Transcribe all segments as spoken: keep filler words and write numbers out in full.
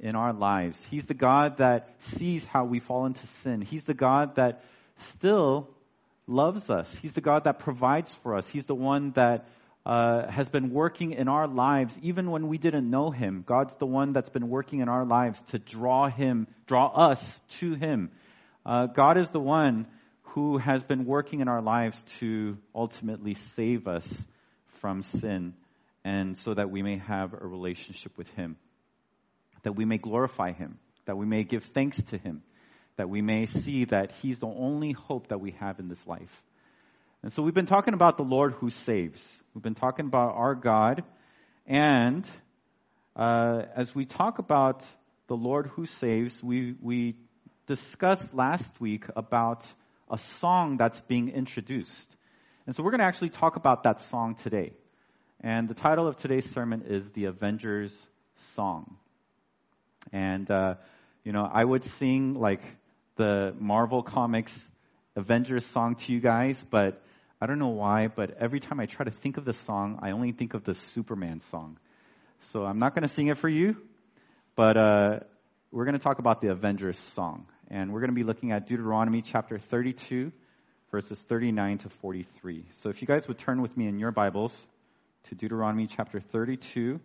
in our lives. He's the God that sees how we fall into sin. He's the God that still loves us. He's the God that provides for us. He's the one that uh, has been working in our lives even when we didn't know Him. God's the one that's been working in our lives to draw Him, draw us to Him. Uh, God is the one who has been working in our lives to ultimately save us from sin, and so that we may have a relationship with Him, that we may glorify Him, that we may give thanks to Him, that we may see that He's the only hope that we have in this life. And so we've been talking about the Lord who saves. We've been talking about our God, and uh, as we talk about the Lord who saves, we we discussed last week about a song that's being introduced. And so we're going to actually talk about that song today. And the title of today's sermon is The Avengers Song. And, uh, you know, I would sing like the Marvel Comics Avengers song to you guys, but I don't know why, but every time I try to think of the song, I only think of the Superman song. So I'm not going to sing it for you, but uh, we're going to talk about the Avengers song. And we're going to be looking at Deuteronomy chapter thirty-two, verses thirty-nine to forty-three. So if you guys would turn with me in your Bibles to Deuteronomy chapter thirty-two,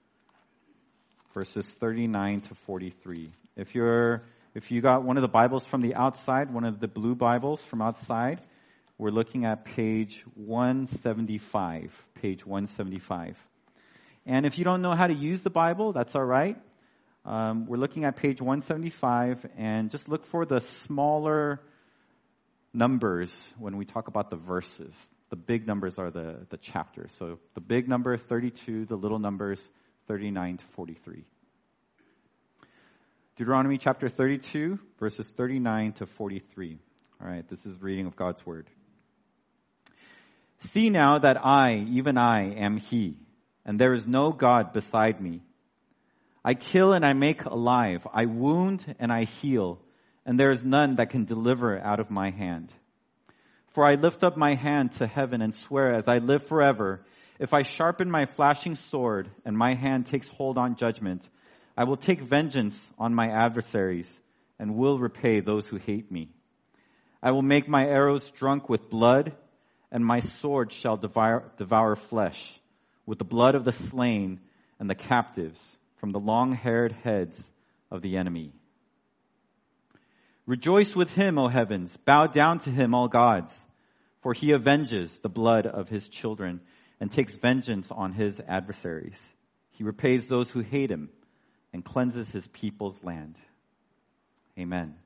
verses thirty-nine to forty-three. If you're, if you got one of the Bibles from the outside, one of the blue Bibles from outside, we're looking at page one seventy-five, page one seventy-five. And if you don't know how to use the Bible, that's all right. Um, we're looking at page one seventy-five, and just look for the smaller numbers when we talk about the verses. The big numbers are the, the chapters. So the big number, thirty-two, the little numbers, thirty-nine to forty-three. Deuteronomy chapter thirty-two, verses thirty-nine to forty-three. All right, this is reading of God's Word. See now that I, even I, am He, and there is no God beside me. I kill and I make alive. I wound and I heal, and there is none that can deliver out of my hand. For I lift up my hand to heaven and swear as I live forever, if I sharpen my flashing sword and my hand takes hold on judgment, I will take vengeance on my adversaries and will repay those who hate me. I will make my arrows drunk with blood, and my sword shall devour, devour flesh, with the blood of the slain and the captives, from the long-haired heads of the enemy. Rejoice with Him, O heavens. Bow down to Him, all gods. For He avenges the blood of His children and takes vengeance on His adversaries. He repays those who hate Him and cleanses His people's land. Amen.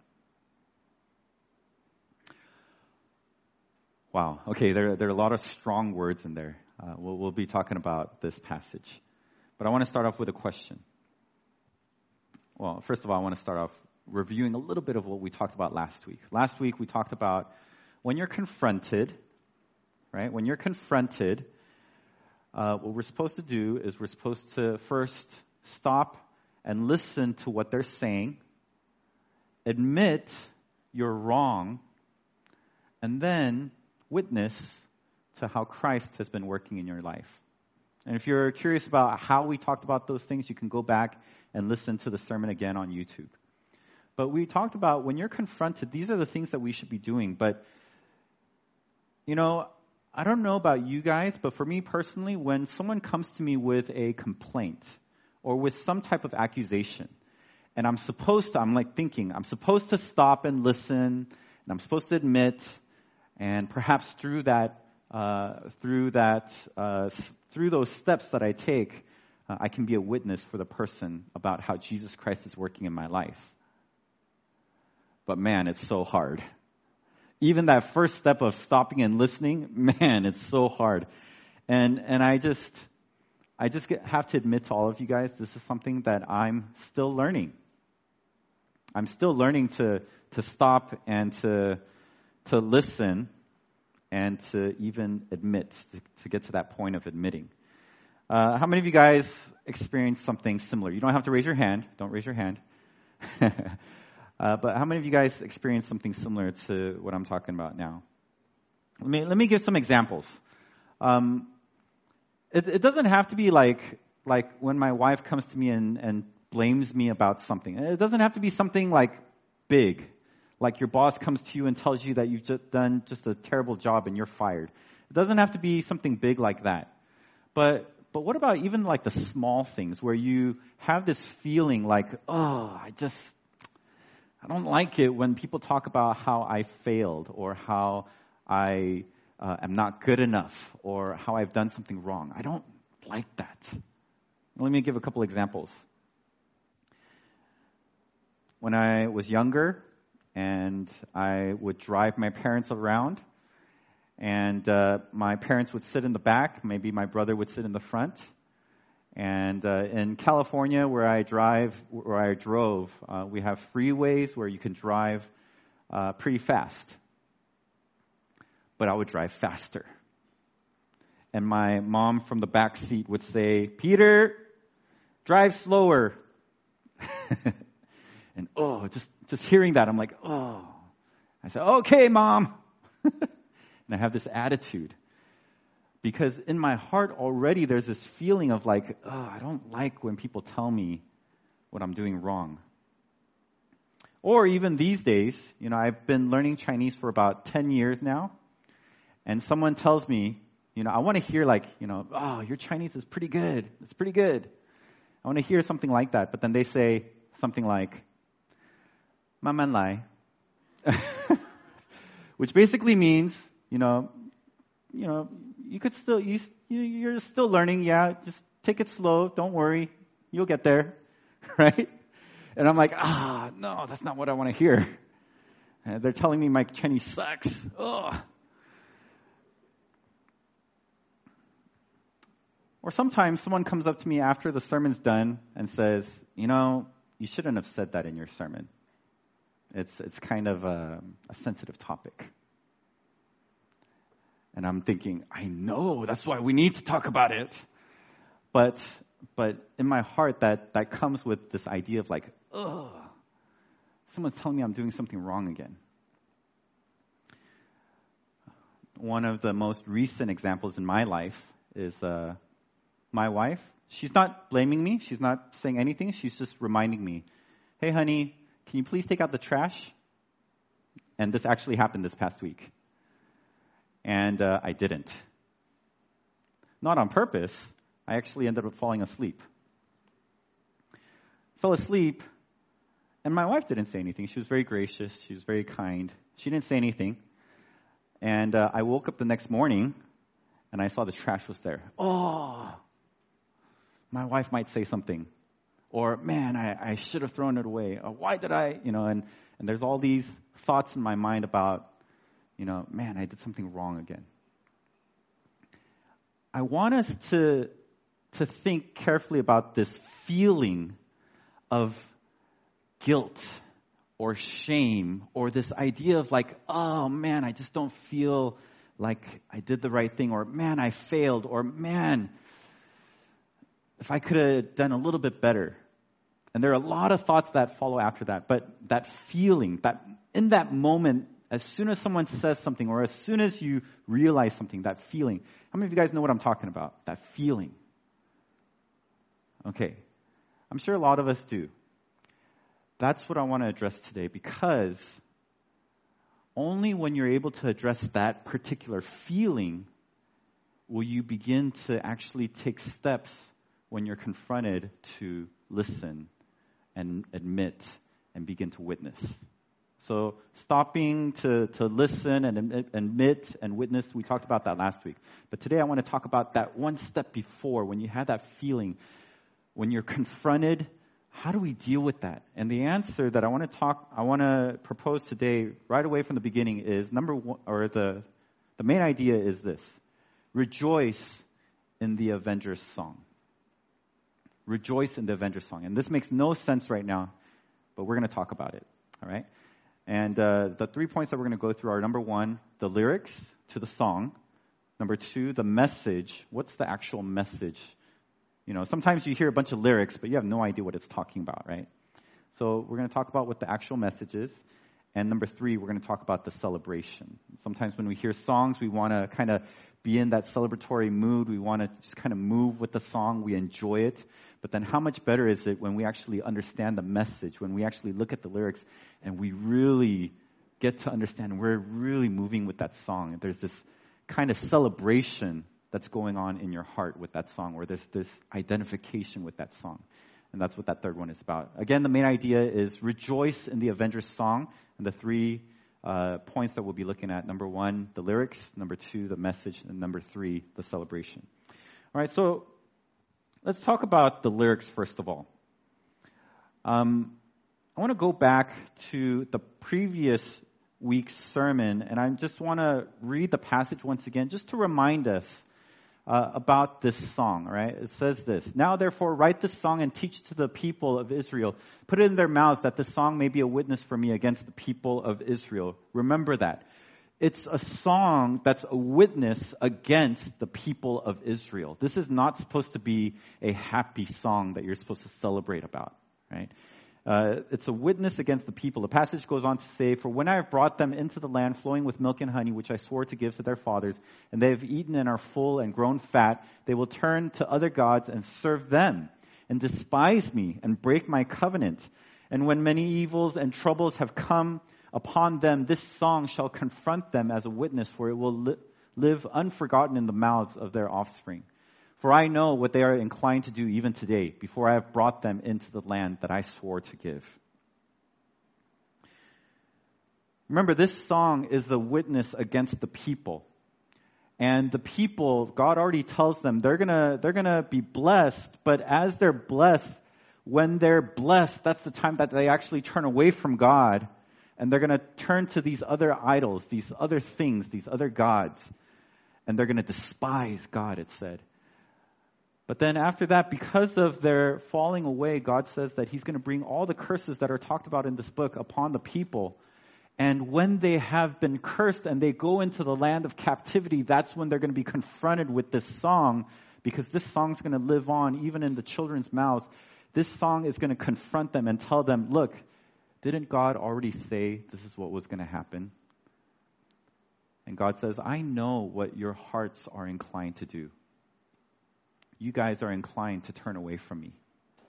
Wow. Okay, there, there are a lot of strong words in there. Uh, we'll, we'll be talking about this passage. But I want to start off with a question. Well, first of all, I want to start off reviewing a little bit of what we talked about last week. Last week, we talked about when you're confronted, right? When you're confronted, uh, what we're supposed to do is we're supposed to first stop and listen to what they're saying, admit you're wrong, and then witness to how Christ has been working in your life. And if you're curious about how we talked about those things, you can go back and listen to the sermon again on YouTube. But we talked about when you're confronted, these are the things that we should be doing. But, you know, I don't know about you guys, but for me personally, when someone comes to me with a complaint or with some type of accusation, and I'm supposed to, I'm like thinking, I'm supposed to stop and listen, and I'm supposed to admit, and perhaps through that, uh, through that, uh, through those steps that I take, uh, I can be a witness for the person about how Jesus Christ is working in my life. But man, it's so hard. Even that first step of stopping and listening, man, it's so hard. And and I just, I just get, have to admit to all of you guys, this is something that I'm still learning. I'm still learning to to stop and to to listen and to even admit, to, to get to that point of admitting. Uh, how many of you guys experienced something similar? You don't have to raise your hand. Don't raise your hand. uh, but how many of you guys experienced something similar to what I'm talking about now? Let me let me give some examples. Um, it, it doesn't have to be like like when my wife comes to me and, and blames me about something. It doesn't have to be something like big, like your boss comes to you and tells you that you've just done just a terrible job and you're fired. It doesn't have to be something big like that. But but what about even like the small things where you have this feeling like, oh, I just, I don't like it when people talk about how I failed or how I uh, am not good enough or how I've done something wrong. I don't like that. Let me give a couple examples. When I was younger and I would drive my parents around, and uh, my parents would sit in the back, maybe my brother would sit in the front. And uh, in California, where I drive, where I drove, uh, we have freeways where you can drive uh, pretty fast. But I would drive faster. And my mom from the back seat would say, "Peter, drive slower." And oh, just just hearing that, I'm like, oh. I said, "Okay, Mom." And I have this attitude. Because in my heart already there's this feeling of like, oh, I don't like when people tell me what I'm doing wrong. Or even these days, you know, I've been learning Chinese for about ten years now. And someone tells me, you know, I want to hear like, you know, oh, your Chinese is pretty good. It's pretty good. I want to hear something like that. But then they say something like, 慢慢来. Which basically means, you know, you know, you could still, you, you're still learning. Yeah, just take it slow. Don't worry. You'll get there. Right? And I'm like, ah, no, that's not what I want to hear. And they're telling me my Chinese sucks. Ugh. Or sometimes someone comes up to me after the sermon's done and says, you know, you shouldn't have said that in your sermon. It's it's kind of a, a sensitive topic. And I'm thinking, I know, that's why we need to talk about it. But but in my heart, that, that comes with this idea of like, ugh, someone's telling me I'm doing something wrong again. One of the most recent examples in my life is uh, my wife. She's not blaming me. She's not saying anything. She's just reminding me, hey, honey, can you please take out the trash? And this actually happened this past week. And uh, I didn't. Not on purpose. I actually ended up falling asleep. Fell asleep, and my wife didn't say anything. She was very gracious. She was very kind. She didn't say anything. And uh, I woke up the next morning, and I saw the trash was there. Oh, my wife might say something. Or, man, I, I should have thrown it away. Or, why did I, you know, and, and there's all these thoughts in my mind about, you know, man, I did something wrong again. I want us to, to think carefully about this feeling of guilt or shame or this idea of like, oh, man, I just don't feel like I did the right thing, or man, I failed, or man, if I could have done a little bit better. And there are a lot of thoughts that follow after that. But that feeling, that in that moment, as soon as someone says something or as soon as you realize something, that feeling. How many of you guys know what I'm talking about? That feeling. Okay. I'm sure a lot of us do. That's what I want to address today, because only when you're able to address that particular feeling will you begin to actually take steps when you're confronted to listen and admit and begin to witness. So stopping to, to listen and admit and witness, we talked about that last week. But today I want to talk about that one step before, when you have that feeling, when you're confronted, how do we deal with that? And the answer that I want to talk, I want to propose today right away from the beginning is number one, or the, the main idea is this: rejoice in the Avengers song. Rejoice in the Avengers song. And this makes no sense right now, but we're going to talk about it. All right? And uh, the three points that we're going to go through are, number one, the lyrics to the song. Number two, the message. What's the actual message? You know, sometimes you hear a bunch of lyrics, but you have no idea what it's talking about, right? So we're going to talk about what the actual message is. And number three, we're going to talk about the celebration. Sometimes when we hear songs, we want to kind of be in that celebratory mood. We want to just kind of move with the song. We enjoy it. But then how much better is it when we actually understand the message, when we actually look at the lyrics and we really get to understand we're really moving with that song. There's this kind of celebration that's going on in your heart with that song, where there's this identification with that song. And that's what that third one is about. Again, the main idea is rejoice in the Avengers song. And the three uh, points that we'll be looking at: number one, the lyrics; number two, the message; and number three, the celebration. All right, so let's talk about the lyrics first of all. Um, I want to go back to the previous week's sermon, and I just want to read the passage once again, just to remind us Uh, about this song, right? It says this: "Now therefore write this song and teach to the people of Israel. Put it in their mouths that this song may be a witness for me against the people of Israel." Remember that. It's a song that's a witness against the people of Israel. This is not supposed to be a happy song that you're supposed to celebrate about, right? Uh, it's a witness against the people. The passage goes on to say, "For when I have brought them into the land flowing with milk and honey, which I swore to give to their fathers, and they have eaten and are full and grown fat, they will turn to other gods and serve them, and despise me and break my covenant. And when many evils and troubles have come upon them, this song shall confront them as a witness, for it will li- live unforgotten in the mouths of their offspring. For I know what they are inclined to do even today, before I have brought them into the land that I swore to give." Remember, this song is a witness against the people. And the people, God already tells them they're gonna they're gonna be blessed, but as they're blessed, when they're blessed, that's the time that they actually turn away from God, and they're gonna turn to these other idols, these other things, these other gods, and they're gonna despise God, it said. But then after that, because of their falling away, God says that He's going to bring all the curses that are talked about in this book upon the people. And when they have been cursed and they go into the land of captivity, that's when they're going to be confronted with this song, because this song's going to live on even in the children's mouths. This song is going to confront them and tell them, look, didn't God already say this is what was going to happen? And God says, I know what your hearts are inclined to do. You guys are inclined to turn away from me.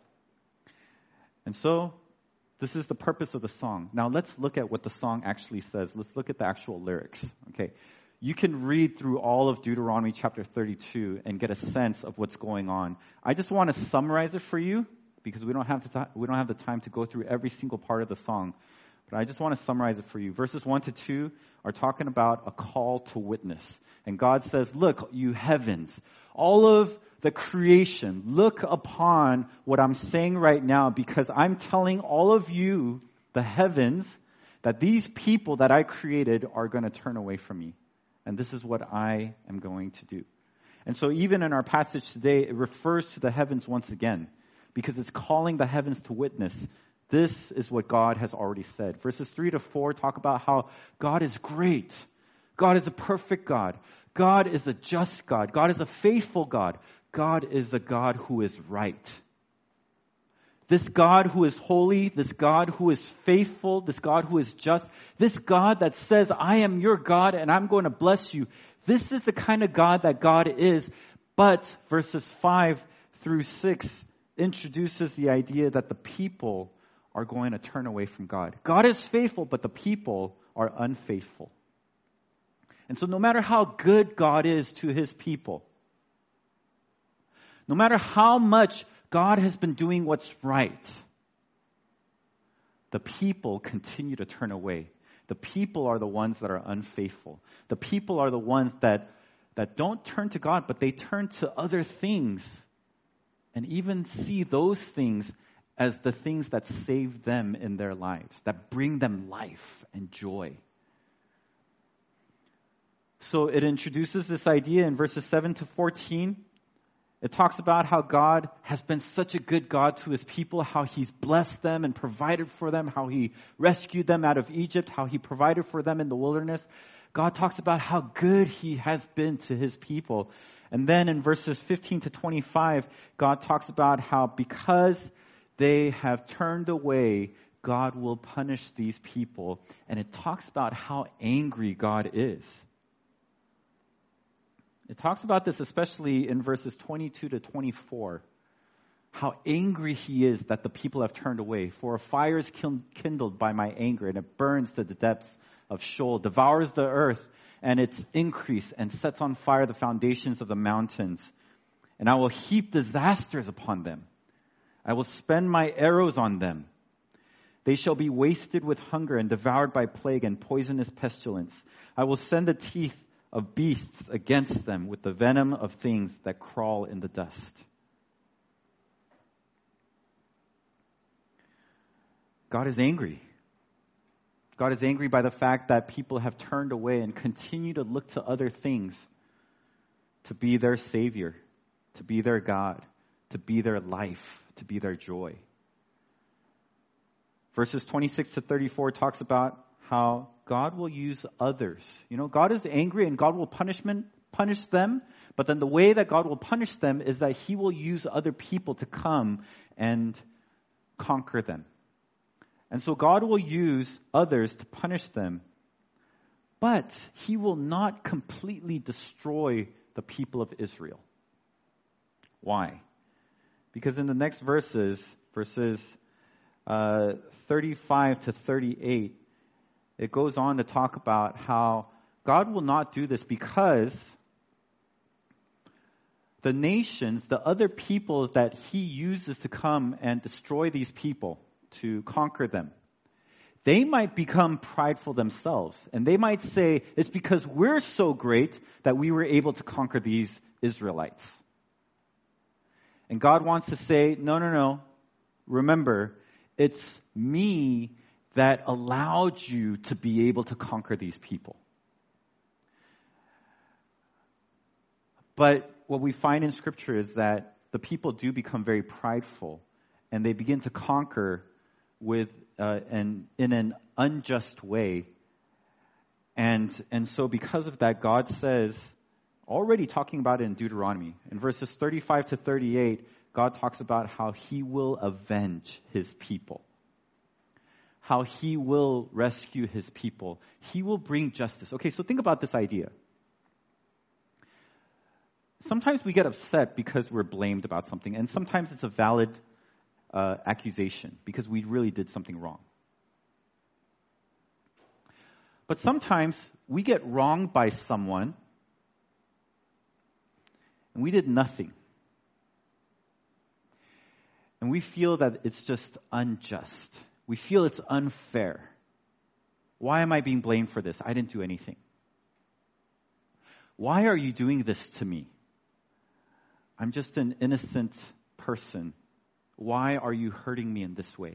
And so, this is the purpose of the song. Now let's look at what the song actually says. Let's look at the actual lyrics. Okay, you can read through all of Deuteronomy chapter thirty-two and get a sense of what's going on. I just want to summarize it for you, because we don't have the we don't have the time to go through every single part of the song. But I just want to summarize it for you. Verses one to two are talking about a call to witness. And God says, look, you heavens, all of the creation, look upon what I'm saying right now, because I'm telling all of you, the heavens, that these people that I created are going to turn away from me. And this is what I am going to do. And so even in our passage today, it refers to the heavens once again, because it's calling the heavens to witness. This is what God has already said. Verses three to four talk about how God is great. God is a perfect God. God is a just God. God is a faithful God. God is a God who is right. This God who is holy, this God who is faithful, this God who is just, this God that says, I am your God and I'm going to bless you. This is the kind of God that God is. But verses five through six introduces the idea that the people are going to turn away from God. God is faithful, but the people are unfaithful. And so no matter how good God is to His people, no matter how much God has been doing what's right, the people continue to turn away. The people are the ones that are unfaithful. The people are the ones that, that don't turn to God, but they turn to other things and even see those things as the things that save them in their lives, that bring them life and joy. So it introduces this idea in verses seven to fourteen. It talks about how God has been such a good God to His people, how He's blessed them and provided for them, how He rescued them out of Egypt, how He provided for them in the wilderness. God talks about how good He has been to His people. And then in verses fifteen to twenty-five, God talks about how because they have turned away, God will punish these people. And it talks about how angry God is. It talks about this especially in verses twenty-two to twenty-four. how angry he is that the people have turned away. For a fire is kindled by my anger, and it burns to the depths of Sheol, devours the earth and its increase, and sets on fire the foundations of the mountains. And I will heap disasters upon them. I will spend my arrows on them. They shall be wasted with hunger and devoured by plague and poisonous pestilence. I will send the teeth of beasts against them with the venom of things that crawl in the dust. God is angry. God is angry by the fact that people have turned away and continue to look to other things to be their Savior, to be their God, to be their life, to be their joy. Verses twenty-six to thirty-four talks about how God will use others. You know, God is angry and God will punishment, punish them, but then the way that God will punish them is that he will use other people to come and conquer them. And so God will use others to punish them, but he will not completely destroy the people of Israel. Why? Because in the next verses, verses uh, thirty-five to thirty-eight, it goes on to talk about how God will not do this because the nations, the other people that he uses to come and destroy these people, to conquer them, they might become prideful themselves. And they might say, it's because we're so great that we were able to conquer these Israelites. And God wants to say, no, no, no. Remember, it's me that allowed you to be able to conquer these people. But what we find in Scripture is that the people do become very prideful, and they begin to conquer with uh, an in an unjust way. And and so because of that, God says, already talking about it in Deuteronomy, in verses thirty-five to thirty-eight, God talks about how he will avenge his people, how he will rescue his people. He will bring justice. Okay, so think about this idea. Sometimes we get upset because we're blamed about something, and sometimes it's a valid uh, accusation because we really did something wrong. But sometimes we get wronged by someone, and we did nothing. And we feel that it's just unjust. We feel it's unfair. Why am I being blamed for this? I didn't do anything. Why are you doing this to me? I'm just an innocent person. Why are you hurting me in this way?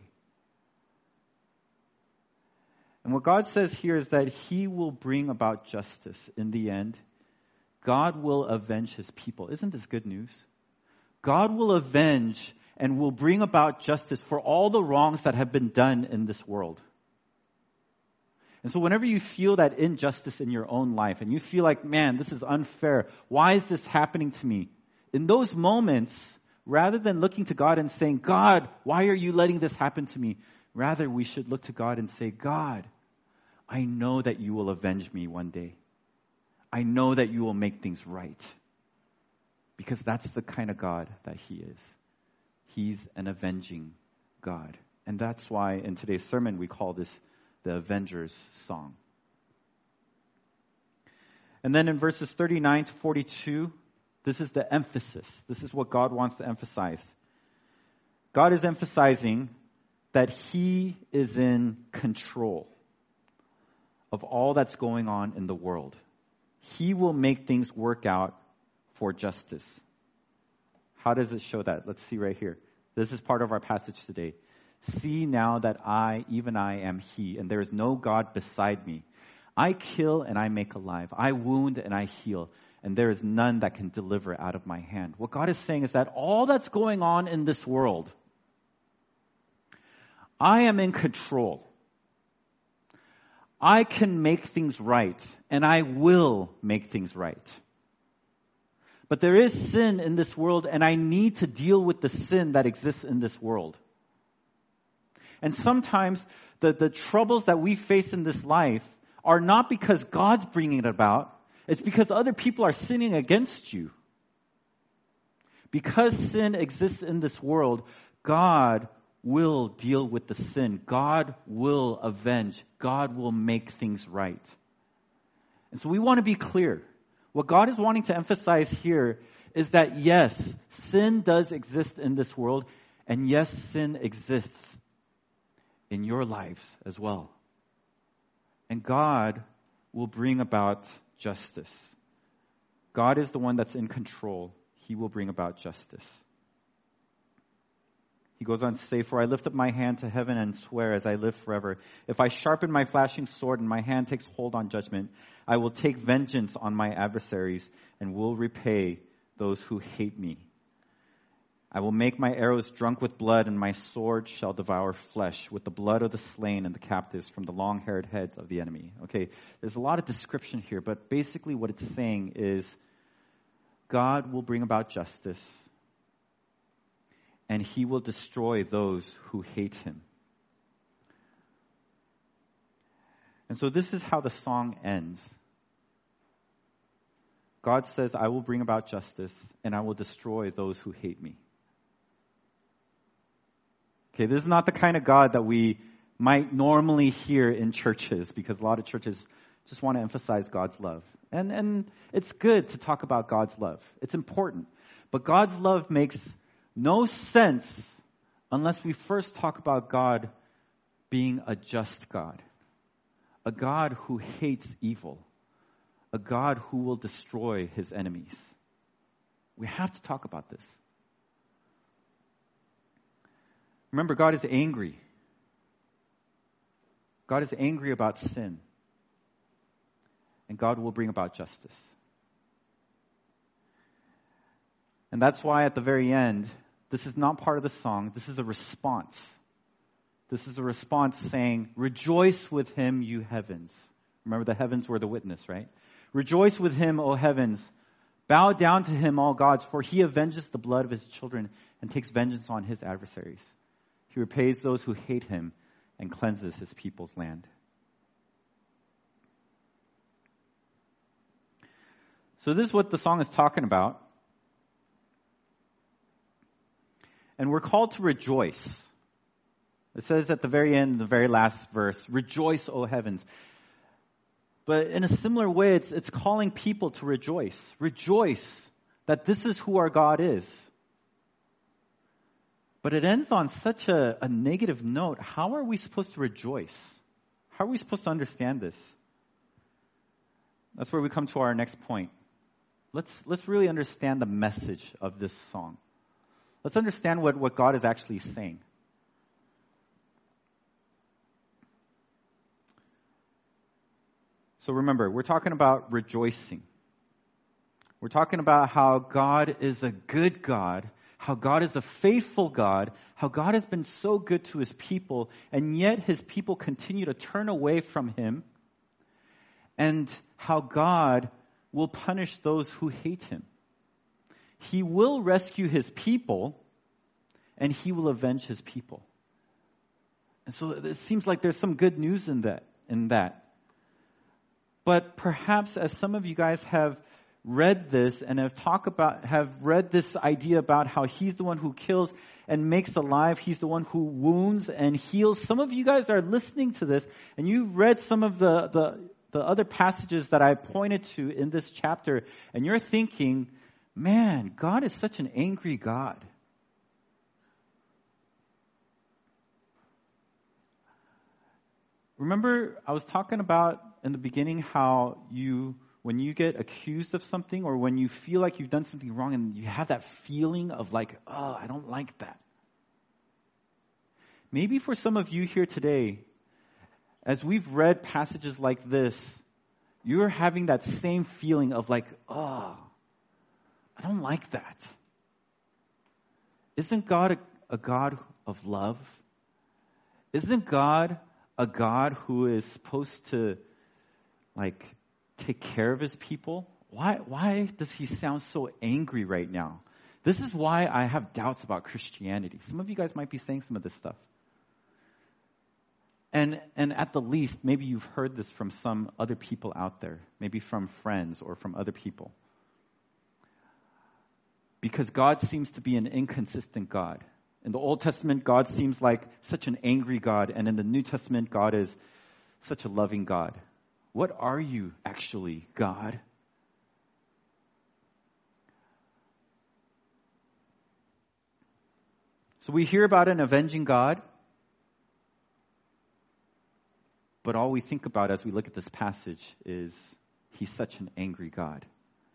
And what God says here is that he will bring about justice in the end. God will avenge his people. Isn't this good news? God will avenge and will bring about justice for all the wrongs that have been done in this world. And so whenever you feel that injustice in your own life and you feel like, man, this is unfair. Why is this happening to me? In those moments, rather than looking to God and saying, God, why are you letting this happen to me? Rather, we should look to God and say, God, I know that you will avenge me one day. I know that you will make things right. Because that's the kind of God that he is. He's an avenging God. And that's why in today's sermon we call this the Avenger's Song. And then in verses thirty-nine to forty-two, this is the emphasis. This is what God wants to emphasize. God is emphasizing that he is in control of all that's going on in the world. He will make things work out for justice. How does it show that? Let's see right here. This is part of our passage today. See now that I, even I, am he, and there is no God beside me. I kill and I make alive. I wound and I heal, and there is none that can deliver out of my hand. What God is saying is that all that's going on in this world, I am in control. I can make things right, and I will make things right. But there is sin in this world, and I need to deal with the sin that exists in this world. And sometimes the, the troubles that we face in this life are not because God's bringing it about. It's because other people are sinning against you. Because sin exists in this world, God will deal with the sin. God will avenge. God will make things right. And so we want to be clear. What God is wanting to emphasize here is that yes, sin does exist in this world, and yes, sin exists in your lives as well. And God will bring about justice. God is the one that's in control. He will bring about justice. He goes on to say, "For I lift up my hand to heaven and swear as I live forever. If I sharpen my flashing sword and my hand takes hold on judgment, I will take vengeance on my adversaries and will repay those who hate me. I will make my arrows drunk with blood, and my sword shall devour flesh with the blood of the slain and the captives from the long-haired heads of the enemy." Okay, there's a lot of description here, but basically what it's saying is God will bring about justice, and he will destroy those who hate him. And so this is how the song ends. God says, "I will bring about justice, and I will destroy those who hate me." Okay, this is not the kind of God that we might normally hear in churches, because a lot of churches just want to emphasize God's love. And, and it's good to talk about God's love. It's important. But God's love makes no sense unless we first talk about God being a just God, a God who hates evil, a God who will destroy his enemies. We have to talk about this. Remember, God is angry. God is angry about sin. And God will bring about justice. And that's why at the very end, this is not part of the song. This is a response. This is a response saying, "Rejoice with him, you heavens." Remember, the heavens were the witness, right? "Rejoice with him, O heavens. Bow down to him, all gods, for he avenges the blood of his children and takes vengeance on his adversaries. He repays those who hate him and cleanses his people's land." So this is what the song is talking about. And we're called to rejoice. It says at the very end, the very last verse, "Rejoice, O heavens." But in a similar way, it's, it's calling people to rejoice. Rejoice that this is who our God is. But it ends on such a, a negative note. How are we supposed to rejoice? How are we supposed to understand this? That's where we come to our next point. Let's, let's really understand the message of this song. Let's understand what, what God is actually saying. So remember, we're talking about rejoicing. We're talking about how God is a good God, how God is a faithful God, how God has been so good to his people, and yet his people continue to turn away from him, and how God will punish those who hate him. He will rescue his people, and he will avenge his people. And so it seems like there's some good news in that. In that. But perhaps as some of you guys have read this and have talked about, have read this idea about how he's the one who kills and makes alive, he's the one who wounds and heals. Some of you guys are listening to this, and you've read some of the, the, the other passages that I pointed to in this chapter, and you're thinking, man, God is such an angry God. Remember, I was talking about in the beginning how you, when you get accused of something or when you feel like you've done something wrong and you have that feeling of like, oh, I don't like that. Maybe for some of you here today, as we've read passages like this, you're having that same feeling of like, oh, I don't like that. Isn't God a, a God of love? Isn't God a God who is supposed to, like, take care of his people? Why, why does he sound so angry right now? This is why I have doubts about Christianity. Some of you guys might be saying some of this stuff. And, and at the least, maybe you've heard this from some other people out there, maybe from friends or from other people. because God seems to be an inconsistent God. In the Old Testament, God seems like such an angry God, and in the New Testament, God is such a loving God. What are you actually, God? So we hear about an avenging God, but all we think about as we look at this passage is he's such an angry God.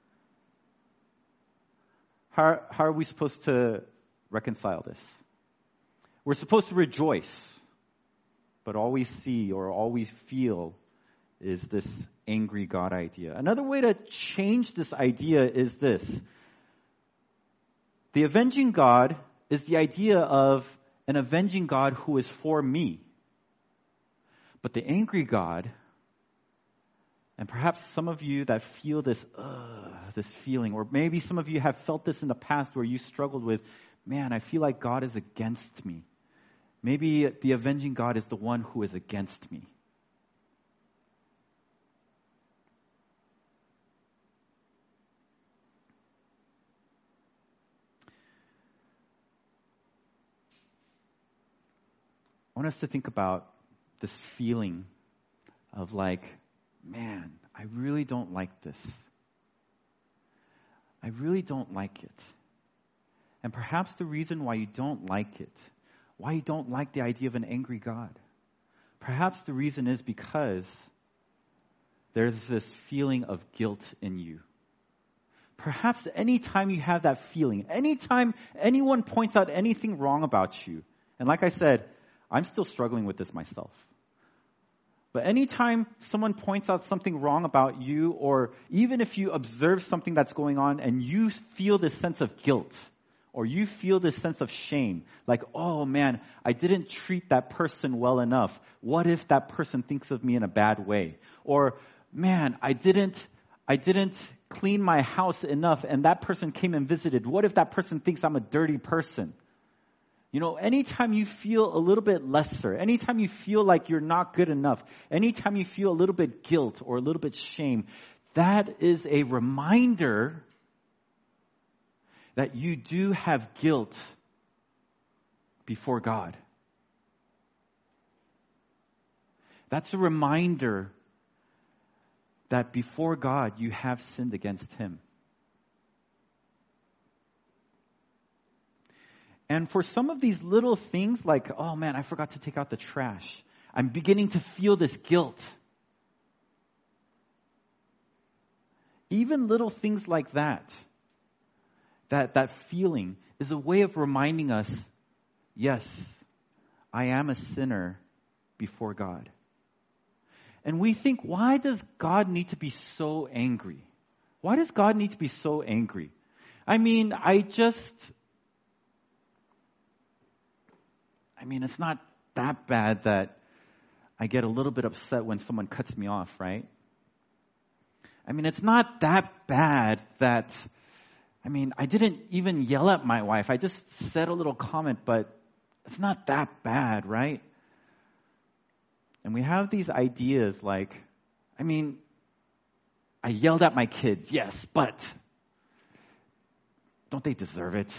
How, how are we supposed to reconcile this? We're supposed to rejoice, but all we see or all we feel is this angry God idea. Another way to change this idea is this. The avenging God is the idea of an avenging God who is for me. But the angry God, and perhaps some of you that feel this, uh, this feeling, or maybe some of you have felt this in the past where you struggled with, man, I feel like God is against me. Maybe the avenging God is the one who is against me. I want us to think about this feeling of like, man, I really don't like this. I really don't like it. And perhaps the reason why you don't like it, why you don't like the idea of an angry God, perhaps the reason is because there's this feeling of guilt in you. Perhaps anytime you have that feeling, anytime anyone points out anything wrong about you, and like I said, I'm still struggling with this myself. But anytime someone points out something wrong about you, or even if you observe something that's going on and you feel this sense of guilt, or you feel this sense of shame, like, oh man, I didn't treat that person well enough. What if that person thinks of me in a bad way? Or, man, I didn't, I didn't clean my house enough and that person came and visited. What if that person thinks I'm a dirty person? You know, anytime you feel a little bit lesser, anytime you feel like you're not good enough, anytime you feel a little bit guilt or a little bit shame, that is a reminder that you do have guilt before God. That's a reminder that before God you have sinned against Him. And for some of these little things like, oh man, I forgot to take out the trash, I'm beginning to feel this guilt. Even little things like that, that, that feeling is a way of reminding us, yes, I am a sinner before God. And we think, why does God need to be so angry? Why does God need to be so angry? I mean, I just... I mean, it's not that bad that I get a little bit upset when someone cuts me off, right? I mean, it's not that bad that, I mean, I didn't even yell at my wife. I just said a little comment, but it's not that bad, right? And we have these ideas like, I mean, I yelled at my kids, yes, but don't they deserve it?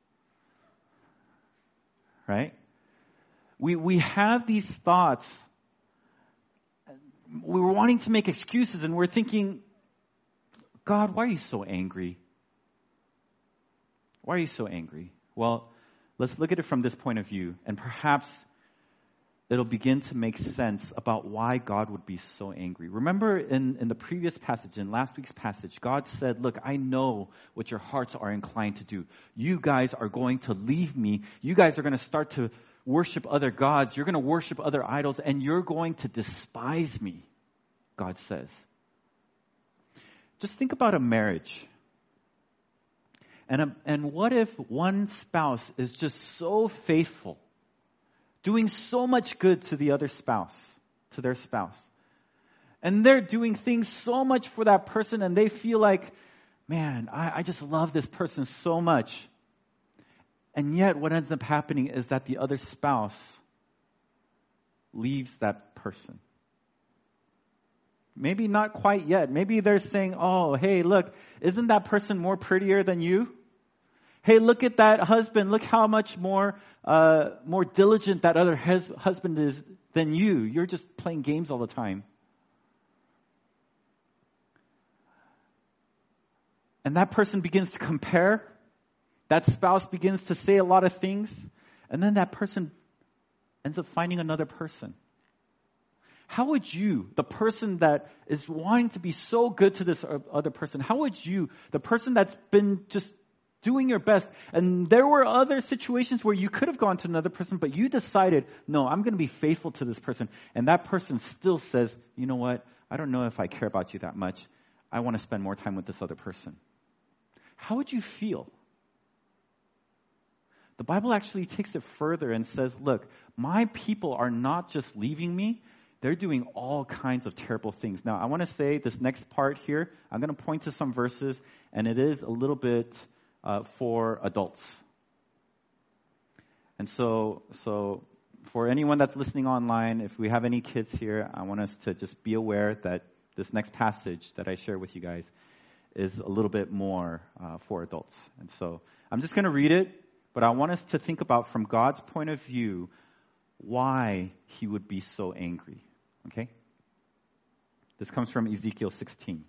Right? We we have these thoughts. We were wanting to make excuses and we're thinking, God, why are you so angry? Why are you so angry? Well, let's look at it from this point of view, and perhaps it'll begin to make sense about why God would be so angry. Remember in, in the previous passage, in last week's passage, God said, look, I know what your hearts are inclined to do. You guys are going to leave me. You guys are going to start to worship other gods. You're going to worship other idols, and you're going to despise me, God says. Just think about a marriage. And, a, and what if one spouse is just so faithful, doing so much good to the other spouse, to their spouse. And they're doing things so much for that person, and they feel like, man, I, I just love this person so much. And yet what ends up happening is that the other spouse leaves that person. Maybe not quite yet. Maybe they're saying, oh, hey, look, isn't that person more prettier than you? Hey, look at that husband. Look how much more uh, more diligent that other hus- husband is than you. You're just playing games all the time. And that person begins to compare. That spouse begins to say a lot of things. And then that person ends up finding another person. How would you, the person that is wanting to be so good to this other person, how would you, the person that's been just doing your best, and there were other situations where you could have gone to another person, but you decided, no, I'm going to be faithful to this person. And that person still says, you know what, I don't know if I care about you that much. I want to spend more time with this other person. How would you feel? The Bible actually takes it further and says, look, my people are not just leaving me, they're doing all kinds of terrible things. Now, I want to say this next part here, I'm going to point to some verses, and it is a little bit uh, for adults. And so, so for anyone that's listening online, if we have any kids here, I want us to just be aware that this next passage that I share with you guys is a little bit more uh, for adults. And so I'm just going to read it, but I want us to think about from God's point of view why he would be so angry. Okay? This comes from Ezekiel sixteen.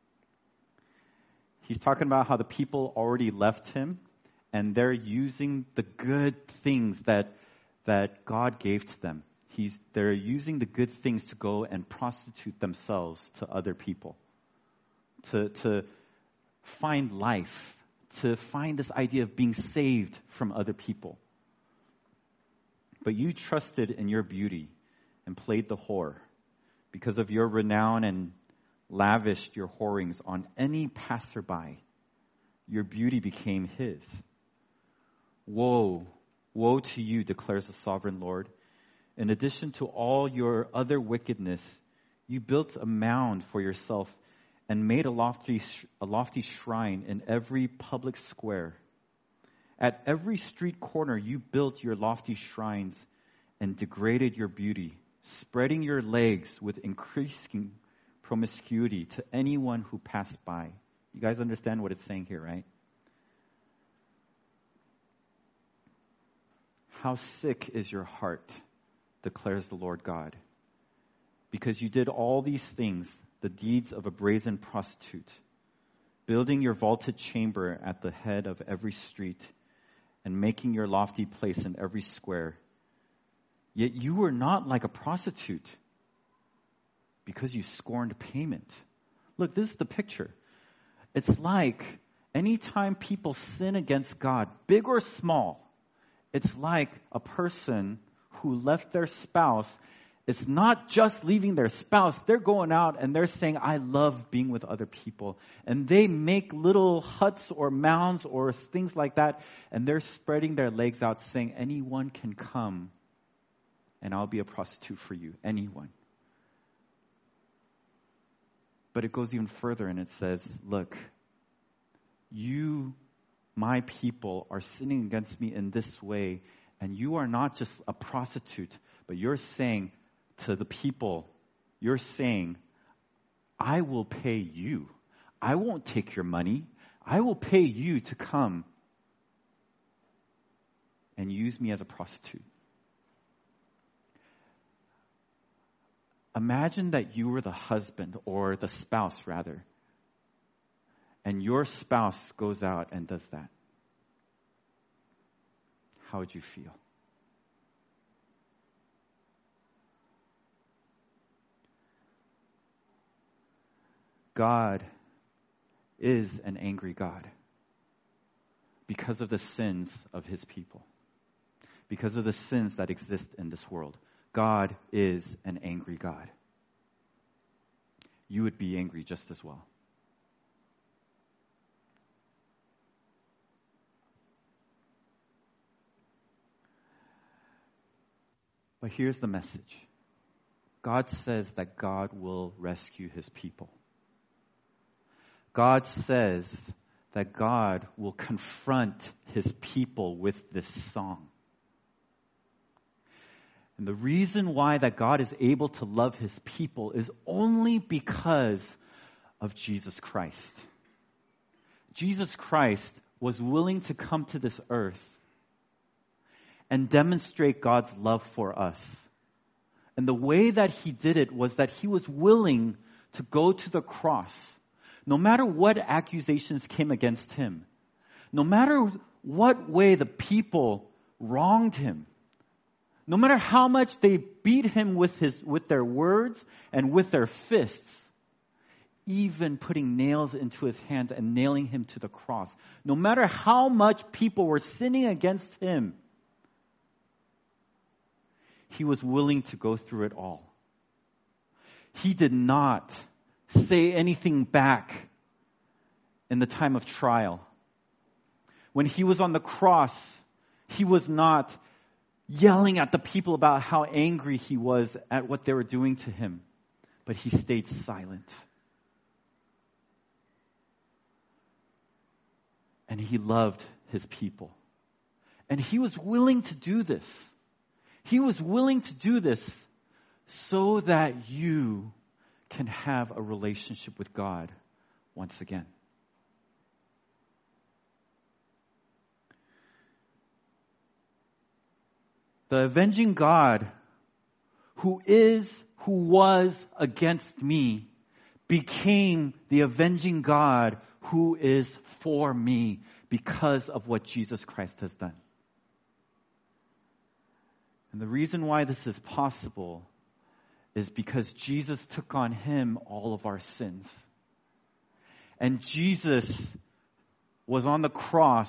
He's talking about how the people already left him and they're using the good things that that God gave to them. He's they're using the good things to go and prostitute themselves to other people. To to find life, to find this idea of being saved from other people. But you trusted in your beauty and played the whore. Because of your renown and lavished your whorings on any passerby, your beauty became his. Woe, woe to you, declares the sovereign Lord. In addition to all your other wickedness, you built a mound for yourself and made a lofty, a lofty shrine in every public square. At every street corner, you built your lofty shrines and degraded your beauty, spreading your legs with increasing promiscuity to anyone who passed by. You guys understand what it's saying here, right? How sick is your heart, declares the Lord God, because you did all these things, the deeds of a brazen prostitute, building your vaulted chamber at the head of every street and making your lofty place in every square. Yet you were not like a prostitute because you scorned payment. Look, this is the picture. It's like anytime people sin against God, big or small, it's like a person who left their spouse. It's not just leaving their spouse. They're going out and they're saying, I love being with other people. And they make little huts or mounds or things like that. And they're spreading their legs out saying, anyone can come and I'll be a prostitute for you. Anyone. But it goes even further and it says, look, you, my people, are sinning against me in this way. And you are not just a prostitute, but you're saying to the people, you're saying, I will pay you. I won't take your money. I will pay you to come and use me as a prostitute. Imagine that you were the husband or the spouse rather, and your spouse goes out and does that. How would you feel? God is an angry God because of the sins of his people, because of the sins that exist in this world. God is an angry God. You would be angry just as well. But here's the message. God says that God will rescue his people. God says that God will confront his people with this song. And the reason why that God is able to love his people is only because of Jesus Christ. Jesus Christ was willing to come to this earth and demonstrate God's love for us. And the way that he did it was that he was willing to go to the cross, no matter what accusations came against him, no matter what way the people wronged him, no matter how much they beat him with his with their words and with their fists, even putting nails into his hands and nailing him to the cross. No matter how much people were sinning against him, he was willing to go through it all. He did not say anything back in the time of trial. When he was on the cross, he was not yelling at the people about how angry he was at what they were doing to him, but he stayed silent. And he loved his people. And he was willing to do this. He was willing to do this so that you can have a relationship with God once again. The avenging God who is, who was against me, became the avenging God who is for me because of what Jesus Christ has done. And the reason why this is possible is because Jesus took on him all of our sins. And Jesus was on the cross.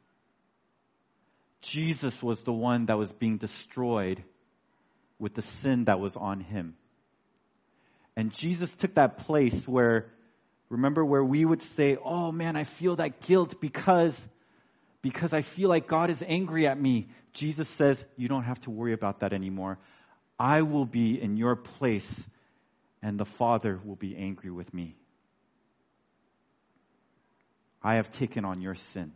Jesus was the one that was being destroyed with the sin that was on him. And Jesus took that place where, remember where we would say, oh man, I feel that guilt because, because I feel like God is angry at me. Jesus says, you don't have to worry about that anymore. I will be in your place and the Father will be angry with me. I have taken on your sin.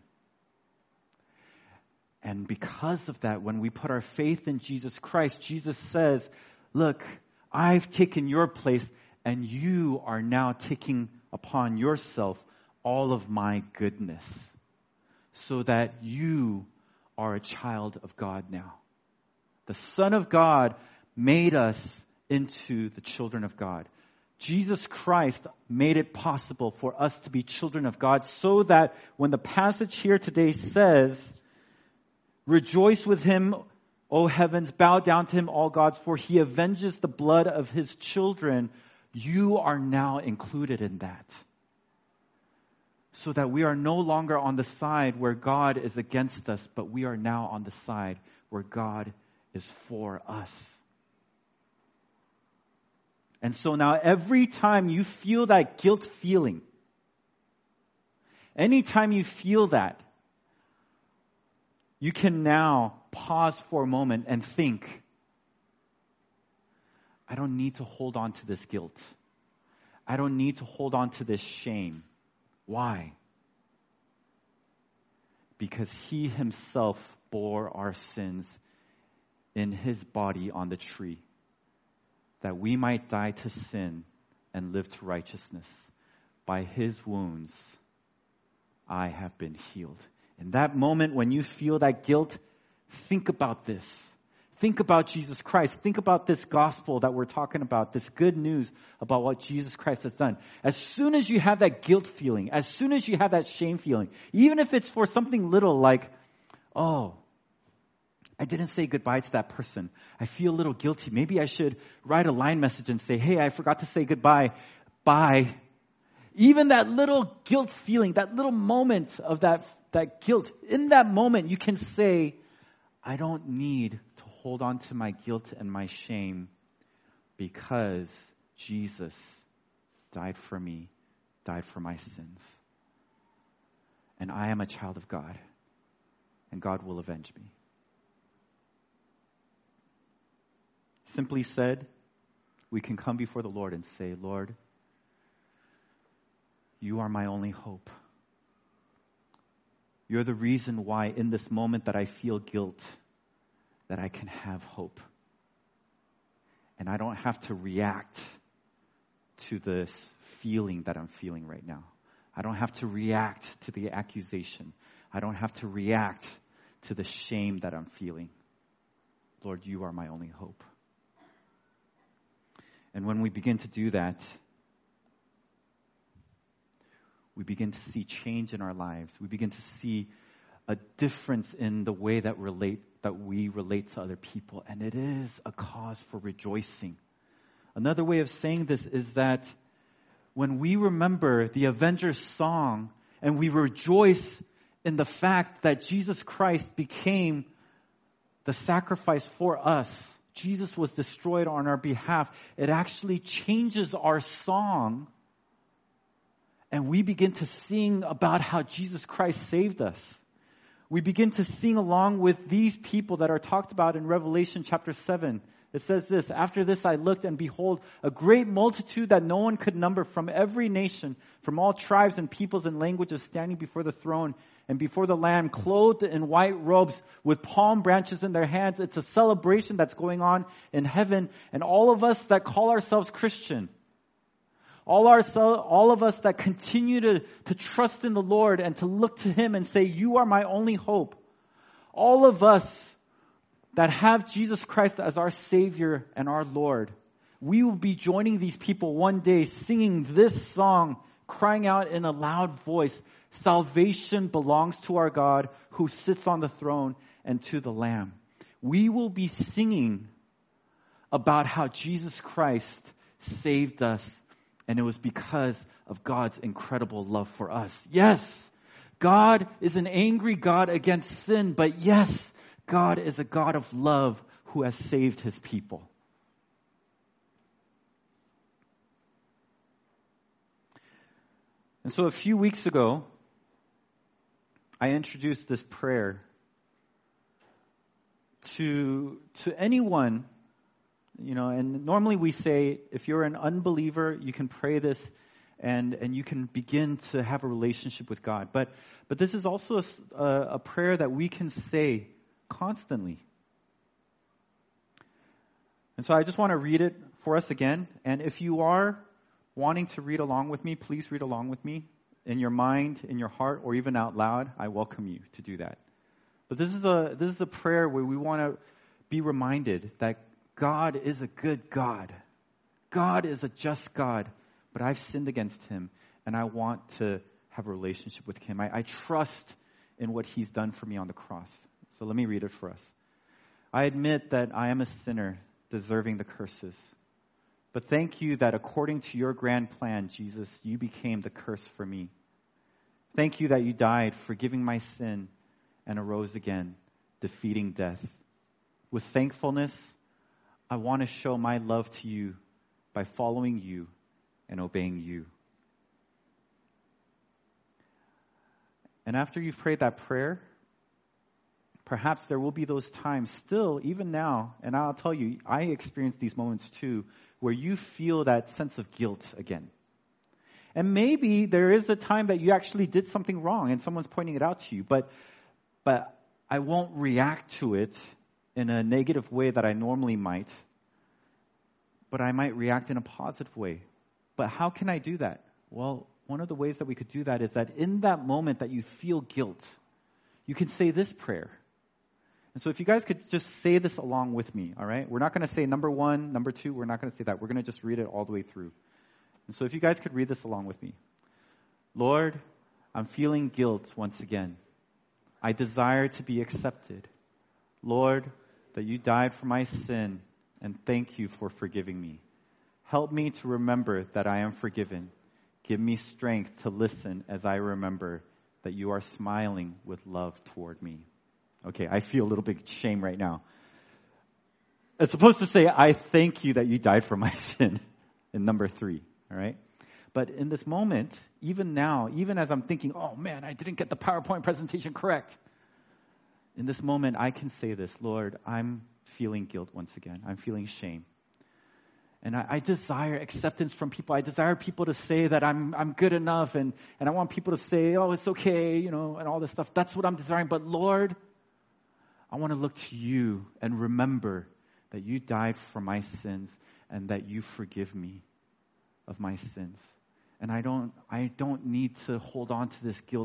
And because of that, when we put our faith in Jesus Christ, Jesus says, look, I've taken your place and you are now taking upon yourself all of my goodness so that you are a child of God now. The Son of God made us into the children of God. Jesus Christ made it possible for us to be children of God so that when the passage here today says, rejoice with him, O heavens, bow down to him, all gods, for he avenges the blood of his children. You are now included in that. So that we are no longer on the side where God is against us, but we are now on the side where God is for us. And so now every time you feel that guilt feeling, anytime you feel that, you can now pause for a moment and think, I don't need to hold on to this guilt. I don't need to hold on to this shame. Why? Because he himself bore our sins in his body on the tree, that we might die to sin and live to righteousness. By his wounds, I have been healed. In that moment when you feel that guilt, think about this. Think about Jesus Christ. Think about this gospel that we're talking about, this good news about what Jesus Christ has done. As soon as you have that guilt feeling, as soon as you have that shame feeling, even if it's for something little like, oh, I didn't say goodbye to that person. I feel a little guilty. Maybe I should write a line message and say, hey, I forgot to say goodbye. Bye. Even that little guilt feeling, that little moment of that That guilt, in that moment, you can say, I don't need to hold on to my guilt and my shame because Jesus died for me, died for my sins. And I am a child of God, and God will avenge me. Simply said, we can come before the Lord and say, Lord, you are my only hope. You're the reason why in this moment that I feel guilt, that I can have hope. And I don't have to react to this feeling that I'm feeling right now. I don't have to react to the accusation. I don't have to react to the shame that I'm feeling. Lord, you are my only hope. And when we begin to do that, we begin to see change in our lives. We begin to see a difference in the way that relate that we relate to other people, and it is a cause for rejoicing. Another way of saying this is that when we remember the Avengers song and we rejoice in the fact that Jesus Christ became the sacrifice for us, Jesus was destroyed on our behalf, it actually changes our song, and we begin to sing about how Jesus Christ saved us. We begin to sing along with these people that are talked about in Revelation chapter seven. It says this, after this I looked, and behold, a great multitude that no one could number from every nation, from all tribes and peoples and languages, standing before the throne and before the Lamb, clothed in white robes with palm branches in their hands. It's a celebration that's going on in heaven. And all of us that call ourselves Christian, all, our, all of us that continue to, to trust in the Lord and to look to Him and say, you are my only hope. All of us that have Jesus Christ as our Savior and our Lord, we will be joining these people one day singing this song, crying out in a loud voice, salvation belongs to our God who sits on the throne and to the Lamb. We will be singing about how Jesus Christ saved us, and it was because of God's incredible love for us. Yes, God is an angry God against sin, but yes, God is a God of love who has saved His people. And so a few weeks ago, I introduced this prayer to, to anyone, you know, and normally we say, if you're an unbeliever, you can pray this and, and you can begin to have a relationship with God. But, but this is also a, a prayer that we can say constantly. And so I just want to read it for us again. And if you are wanting to read along with me, please read along with me in your mind, in your heart, or even out loud. I welcome you to do that. But this is a this is a prayer where we want to be reminded that God is a good God. God is a just God, but I've sinned against Him, and I want to have a relationship with Him. I, I trust in what He's done for me on the cross. So let me read it for us. I admit that I am a sinner deserving the curses. But thank you that according to your grand plan, Jesus, you became the curse for me. Thank you that you died, forgiving my sin, and arose again, defeating death. With thankfulness, I want to show my love to you by following you and obeying you. And after you've prayed that prayer, perhaps there will be those times still, even now, and I'll tell you, I experience these moments too, where you feel that sense of guilt again. And maybe there is a time that you actually did something wrong and someone's pointing it out to you, but but I won't react to it in a negative way that I normally might, but I might react in a positive way. But how can I do that? Well, one of the ways that we could do that is that in that moment that you feel guilt, you can say this prayer. And so if you guys could just say this along with me, all right? We're not going to say number one, number two. We're not going to say that. We're going to just read it all the way through. And so if you guys could read this along with me. Lord, I'm feeling guilt once again. I desire to be accepted. Lord, that you died for my sin, and thank you for forgiving me. Help me to remember that I am forgiven. Give me strength to listen as I remember that you are smiling with love toward me. Okay, I feel a little bit shame right now. It's supposed to say, I thank you that you died for my sin in number three, all right? But in this moment, even now, even as I'm thinking, oh man, I didn't get the PowerPoint presentation correct. In this moment, I can say this, Lord, I'm feeling guilt once again. I'm feeling shame. And I, I desire acceptance from people. I desire people to say that I'm I'm good enough, and, and I want people to say, oh, it's okay, you know, and all this stuff. That's what I'm desiring. But Lord, I want to look to you and remember that you died for my sins and that you forgive me of my sins. And I don't I don't need to hold on to this guilt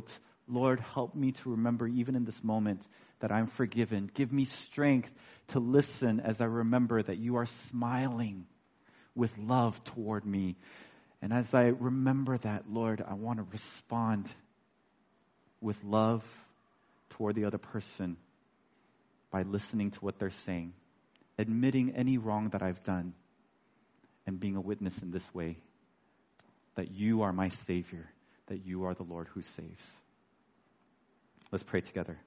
Lord, help me to remember even in this moment that I'm forgiven. Give me strength to listen as I remember that you are smiling with love toward me. And as I remember that, Lord, I want to respond with love toward the other person by listening to what they're saying, admitting any wrong that I've done, and being a witness in this way that you are my Savior, that you are the Lord who saves. Let's pray together.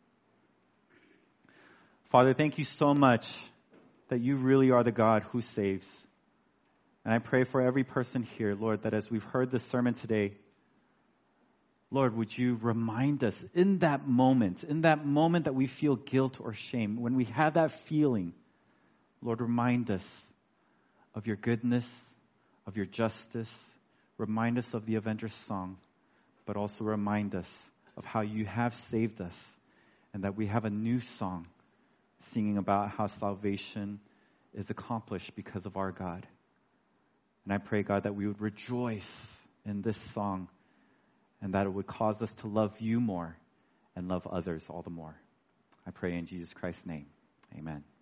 Father, thank you so much that you really are the God who saves. And I pray for every person here, Lord, that as we've heard this sermon today, Lord, would you remind us in that moment, in that moment that we feel guilt or shame, when we have that feeling, Lord, remind us of your goodness, of your justice. Remind us of the Avengers song, but also remind us of how you have saved us and that we have a new song singing about how salvation is accomplished because of our God. And I pray, God, that we would rejoice in this song and that it would cause us to love you more and love others all the more. I pray in Jesus Christ's name. Amen.